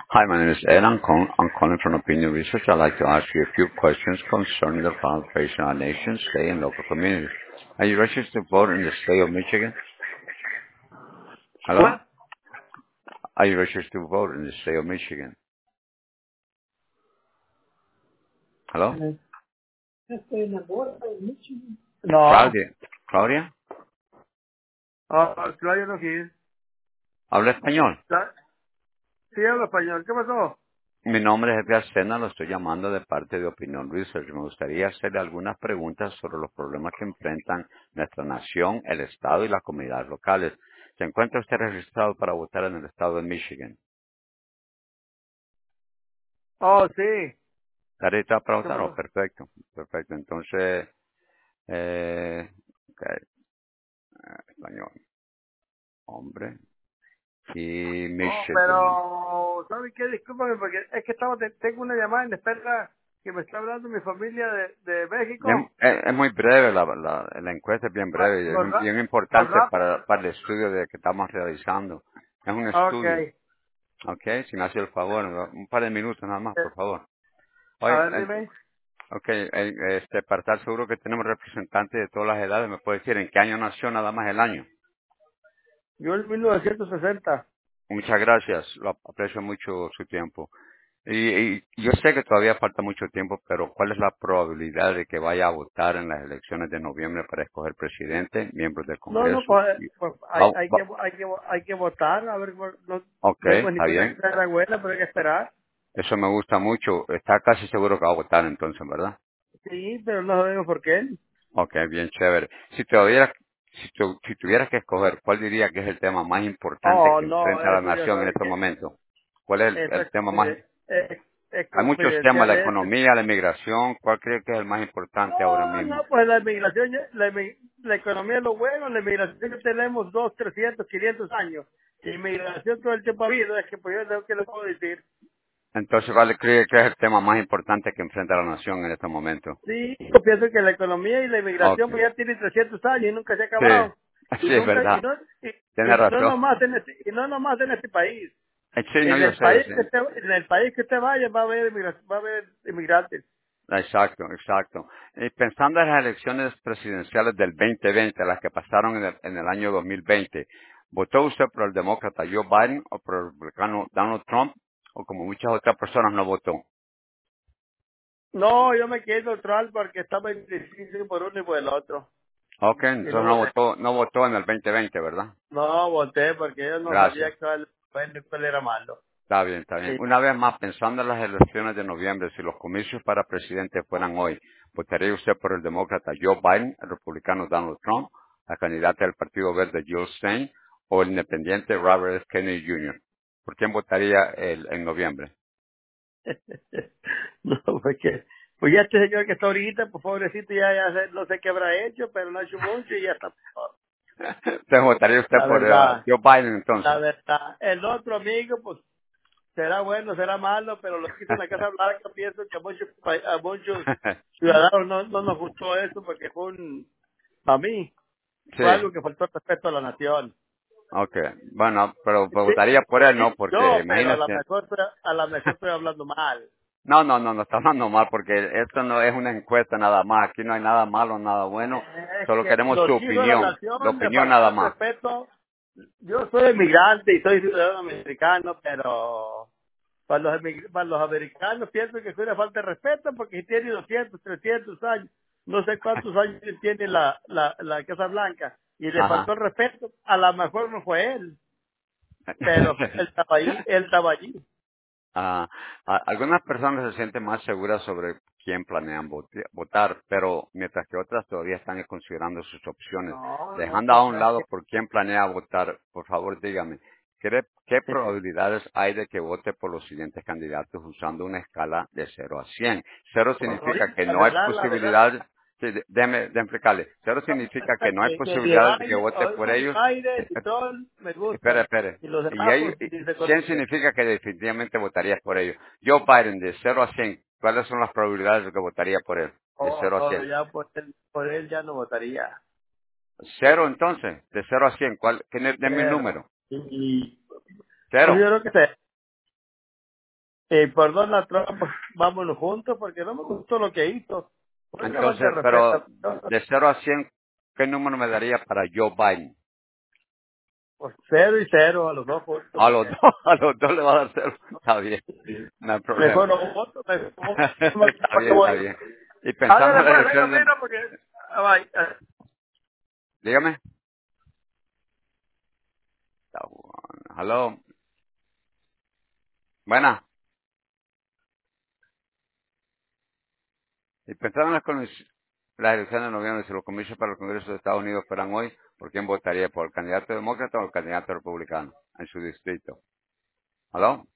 Hi, my name is Ed. I'm calling from Opinion Research. I'd like to ask you a few questions concerning the foundation of our nation, state, and local communities. Are you registered to vote in the state of Michigan? Hello? What? Are you registered to vote in the state of Michigan? Hello? Estoy en la boda de Michigan. No. Claudia. Claudia? Claudia no quiere. ¿Habla español? Sí, hablo español. ¿Qué pasó? Mi nombre es Edgar Sena, lo estoy llamando de parte de Opinion Research. Me gustaría hacerle algunas preguntas sobre los problemas que enfrentan nuestra nación, el Estado y las comunidades locales. ¿Se encuentra usted registrado para votar en el Estado de Michigan? Oh, sí. ¿Está registrado para ¿Qué votar? Oh, pasó? perfecto, perfecto. Entonces, ok, español, hombre, y Oh, Michigan. pero, ¿sabes qué? Discúlpame, porque es que tengo una llamada en espera que me está hablando mi familia de México. Es muy breve, la encuesta es bien breve y es ¿Verdad? bien ¿Más importante rápido? para el estudio de que estamos realizando. Es un Ok. estudio, ¿ok? Si me hace el favor, un par de minutos nada más, por favor. A Oye, ver, dime. ok, para estar seguro que tenemos representantes de todas las edades, ¿me puede decir en qué año nació nada más el año? Yo en 1960. Muchas gracias, lo aprecio mucho su tiempo. Y yo sé que todavía falta mucho tiempo, pero ¿cuál es la probabilidad de que vaya a votar en las elecciones de noviembre para escoger presidente, miembros del No, no, Congreso? pues hay que votar. A ver, no, Ok, no hay pues está ninguna bien. carrera buena, pero hay que esperar. Eso me gusta mucho. Está casi seguro que va a votar entonces, ¿verdad? Sí, pero no sabemos por qué. Ok, bien chévere. Si tuvieras que escoger, ¿cuál diría que es el tema más importante Oh, que no, enfrenta la eso ya nación en sabe este que momento? ¿Cuál es eso el tema más? es Hay muchos temas, confidencial. la economía, la inmigración. ¿Cuál cree que es el más importante ahora No, mismo? no, pues la inmigración, la economía es lo bueno, la inmigración que tenemos 500 años. Inmigración todo el tiempo ha habido, es que pues yo lo que le puedo decir. Entonces, ¿cuál cree que es el tema más importante que enfrenta la nación en este momento? Sí, yo pienso que la economía y la inmigración Ok. pues ya tiene 300 años y nunca se ha Sí, acabado. Y sí, es nunca, verdad. y Tiene no razón. nomás en y no nomás en este país. Sí, no, En yo el sé, yo país sé. en el país que usted vaya va a haber va a haber inmigrantes. Exacto, exacto. Y pensando en las elecciones presidenciales del 2020, las que pasaron en el año 2020, ¿votó usted por el demócrata Joe Biden o por el republicano Donald Trump? ¿O como muchas otras personas no votó? No, yo me quedé neutral porque estaba indeciso por uno y por el otro. Ok, Y entonces no voté. no votó en el 2020, ¿verdad? No voté porque yo no Gracias. sabía cuál era malo. Está bien, está bien. Sí. Una vez más, pensando en las elecciones de noviembre, si los comicios para presidente fueran hoy, ¿votaría usted por el demócrata Joe Biden, el republicano Donald Trump, la candidata del Partido Verde Jill Stein o el independiente Robert F. Kennedy Jr.? ¿Por quién votaría en noviembre? No, porque pues ya este señor que está ahorita, pues pobrecito, no sé qué habrá hecho, pero no ha hecho mucho y ya está. Entonces, ¿votaría usted La por verdad, Joe Biden la entonces? verdad. El otro amigo, pues será bueno, será malo, pero lo que hizo en la Casa Blanca, pienso que a muchos ciudadanos no nos gustó eso porque a mí, fue Sí, algo que faltó respeto a la nación. ok. Bueno, pero Sí, votaría por él, sí, ¿no? Porque yo, pero imagínese. a lo mejor estoy hablando mal. No está hablando mal porque esto no es una encuesta nada más. Aquí no hay nada malo, nada bueno. Es Solo que queremos su los hijos de la opinión. La nación le opinión nada faltó el más. respeto. Yo soy inmigrante y soy ciudadano americano, pero para los americanos pienso que es una falta de respeto porque si tiene 200, 300 años, no sé cuántos años tiene la Casa Blanca y le Ajá. faltó el respeto, a lo mejor no fue él, pero él estaba allí. Ah, algunas personas se sienten más seguras sobre quién planean votar, pero mientras que otras todavía están considerando sus opciones. No, no, Dejando pues a un es lado que por quién planea votar, por favor dígame, ¿qué probabilidades hay de que vote por los siguientes candidatos usando una escala de 0 a 100? Cero pues, significa que no hay la verdad, posibilidad, sí, déjeme explicarle, cero significa que no hay que posibilidades de que vote por ellos. Biden y Trump me Espera, gustan espere. y los Y demás ellos, pues ni se 100 conocen. significa que definitivamente votarías por ellos. Joe Biden, de 0 a 100, ¿cuáles son las probabilidades de que votaría por él? De 0 a 100. Ya por él ya no votaría. Cero entonces, de 0 a 100. ¿Cuál? Denme el Pero, número. y pues yo Cero. creo que sé. por Donald Trump, vámonos juntos, porque no me gustó lo que hizo. Fue una falta de Entonces, pero respeto. de 0 a 100, ¿qué número me daría para Joe Biden? Pues 0 y 0 a los dos juntos, A los porque dos, a los dos le va a dar 0. Está bien, no hay mejor problema. no voto, mejor Está ¿para qué bien, está voy? bien. Y pensando Ándale en las pues, venga, elecciones, mira, porque... bye. dígame. Está bueno. Hello. Buena. Y pensando en las elecciones de noviembre, si los comicios para el Congreso de Estados Unidos fueran hoy, ¿por quién votaría? ¿Por el candidato demócrata o el candidato republicano en su distrito? ¿Aló?